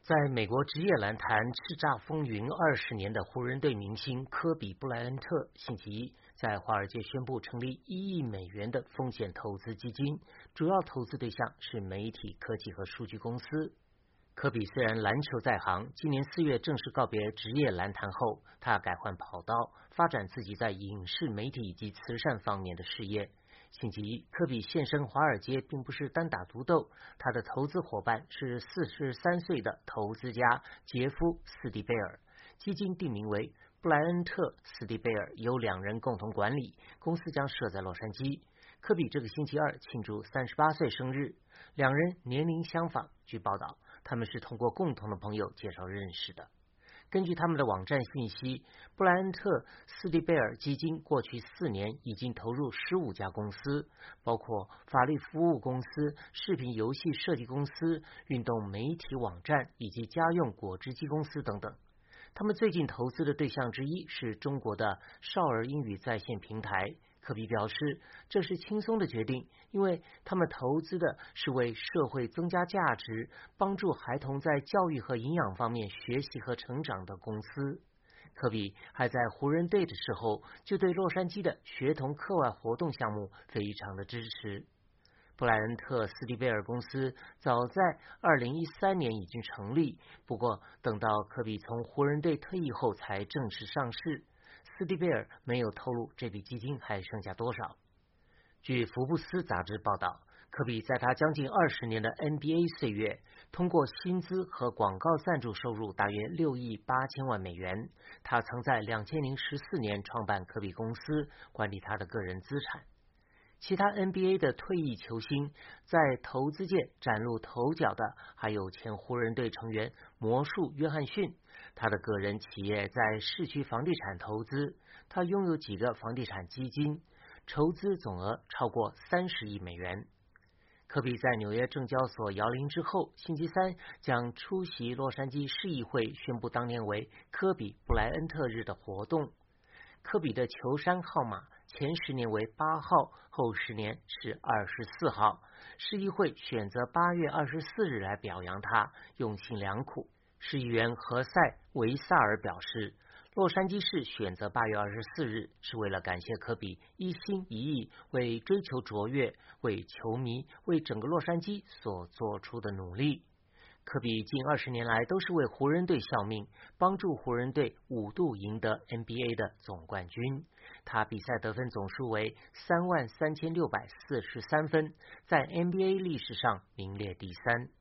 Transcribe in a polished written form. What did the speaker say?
在美国职业篮坛叱咤风云20年的湖人队明星科比·布莱恩特星期一在华尔街宣布成立1亿美元的风险投资基金，主要投资对象是媒体、科技和数据公司。科比虽然篮球在行，今年4月正式告别职业篮坛后，他改换跑道，发展自己在影视、媒体以及慈善方面的事业。星期一，科比现身华尔街并不是单打独斗，他的投资伙伴是43岁的投资家杰夫·斯蒂贝尔，基金定名为布莱恩特·斯蒂贝尔，由2人共同管理，公司将设在洛杉矶。科比这个星期二庆祝38岁生日，2人年龄相仿。据报道，他们是通过共同的朋友介绍认识的。根据他们的网站信息，布莱恩特·斯蒂贝尔基金过去4年已经投入15家公司，包括法律服务公司、视频游戏设计公司、运动媒体网站以及家用果汁机公司等等。他们最近投资的对象之一是中国的少儿英语在线平台。科比表示，这是轻松的决定，因为他们投资的是为社会增加价值、帮助孩童在教育和营养方面学习和成长的公司。科比还在湖人队的时候就对洛杉矶的学童课外活动项目非常的支持。布莱恩特·斯蒂贝尔公司早在2013年已经成立，不过等到科比从湖人队退役后才正式上市。斯蒂贝尔没有透露这笔基金还剩下多少。据福布斯杂志报道，科比在他将近20年的 NBA 岁月，通过薪资和广告赞助收入大约6亿8千万美元。他曾在2014年创办科比公司，管理他的个人资产。其他 NBA 的退役球星在投资界崭露头角的还有前湖人队成员魔术约翰逊，他的个人企业在市区房地产投资，他拥有几个房地产基金，筹资总额超过30亿美元。科比在纽约证交所摇铃之后，星期三将出席洛杉矶市议会宣布当年为科比·布莱恩特日的活动。科比的球衫号码前10年为8号，后10年是24号。市议会选择8月24日来表扬他，用心良苦。市议员何塞·维萨尔表示，洛杉矶市选择8月24日是为了感谢科比一心一意为追求卓越、为球迷、为整个洛杉矶所做出的努力。科比近20年来都是为湖人队效命，帮助湖人队5度赢得 NBA 的总冠军。他比赛得分总数为33643分，在 NBA 历史上名列第3。